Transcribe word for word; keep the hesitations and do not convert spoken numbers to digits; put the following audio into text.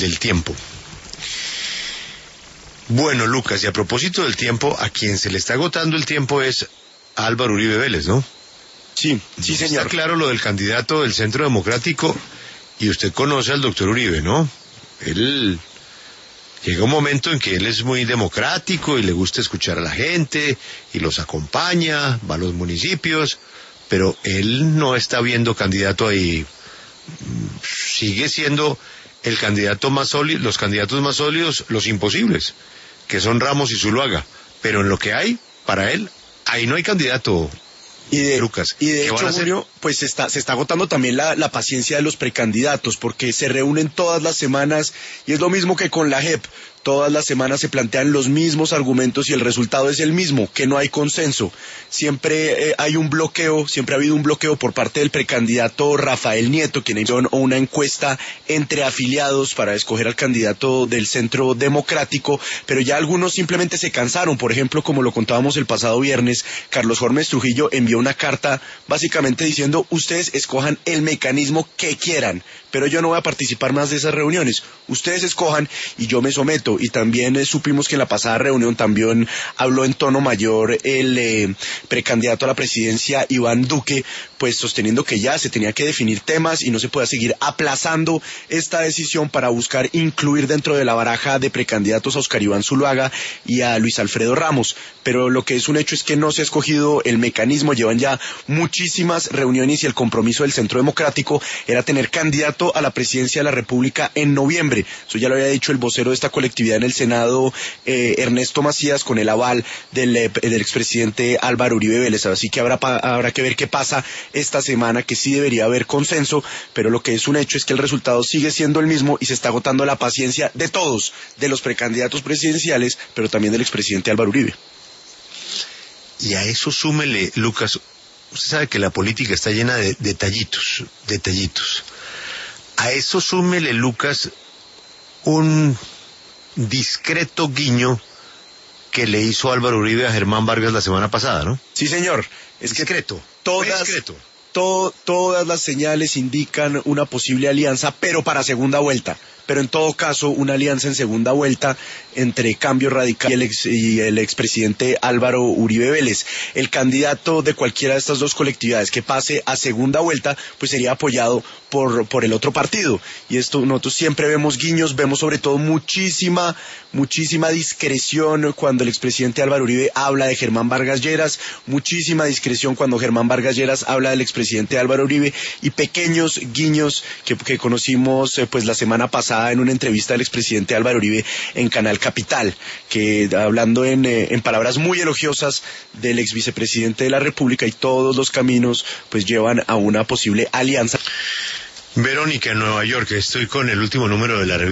del tiempo. Bueno, Lucas, y a propósito del tiempo, a quien se le está agotando el tiempo es Álvaro Uribe Vélez, ¿no? Sí, sí, señor. Está claro lo del candidato del Centro Democrático, y usted conoce al doctor Uribe, ¿no? Él llega un momento en que él es muy democrático y le gusta escuchar a la gente y los acompaña, va a los municipios, pero él no está viendo candidato ahí. Sigue siendo el candidato más sólido, los candidatos más sólidos, los imposibles, que son Ramos y Zuluaga, pero en lo que hay, para él, ahí no hay candidato. Y de, Lucas, y de hecho, Julio, pues se está, se está agotando también la, la paciencia de los precandidatos, porque se reúnen todas las semanas, y es lo mismo que con la J E P. Todas las semanas se plantean los mismos argumentos y el resultado es el mismo, que no hay consenso. Siempre eh, hay un bloqueo, siempre ha habido un bloqueo por parte del precandidato Rafael Nieto, quien hizo una encuesta entre afiliados para escoger al candidato del Centro Democrático, pero ya algunos simplemente se cansaron. Por ejemplo, como lo contábamos el pasado viernes, Carlos Jormes Trujillo envió una carta básicamente diciendo: ustedes escojan el mecanismo que quieran, pero yo no voy a participar más de esas reuniones. Ustedes escojan y yo me someto. Y también eh, supimos que en la pasada reunión también habló en tono mayor el eh, precandidato a la presidencia Iván Duque, pues sosteniendo que ya se tenía que definir temas y no se puede seguir aplazando esta decisión para buscar incluir dentro de la baraja de precandidatos a Oscar Iván Zuluaga y a Luis Alfredo Ramos. Pero lo que es un hecho es que no se ha escogido el mecanismo. Llevan ya muchísimas reuniones y el compromiso del Centro Democrático era tener candidato a la presidencia de la República en noviembre. Eso ya lo había dicho el vocero de esta colectividad en el Senado, eh, Ernesto Macías, con el aval del, eh, del expresidente Álvaro Uribe Vélez. Así que habrá, habrá que ver qué pasa esta semana, que sí debería haber consenso, pero lo que es un hecho es que el resultado sigue siendo el mismo y se está agotando la paciencia de todos, de los precandidatos presidenciales, pero también del expresidente Álvaro Uribe. Y a eso súmele, Lucas, usted sabe que la política está llena de detallitos, detallitos. A eso súmele, Lucas, un discreto guiño que le hizo Álvaro Uribe a Germán Vargas la semana pasada, ¿no? Sí, señor. Es discreto. Que todas, discreto. To, todas las señales indican una posible alianza, pero para segunda vuelta. Pero en todo caso, una alianza en segunda vuelta entre Cambio Radical y el, ex, y el expresidente Álvaro Uribe Vélez. El candidato de cualquiera de estas dos colectividades que pase a segunda vuelta, pues sería apoyado por, por el otro partido. Y esto nosotros siempre vemos guiños, vemos sobre todo muchísima, muchísima discreción cuando el expresidente Álvaro Uribe habla de Germán Vargas Lleras, muchísima discreción cuando Germán Vargas Lleras habla del expresidente Álvaro Uribe, y pequeños guiños que, que conocimos eh, pues la semana pasada en una entrevista del expresidente Álvaro Uribe en Canal Capital, que hablando en, eh, en palabras muy elogiosas del ex vicepresidente de la República, y todos los caminos pues llevan a una posible alianza. Verónica, en Nueva York, estoy con el último número de la revista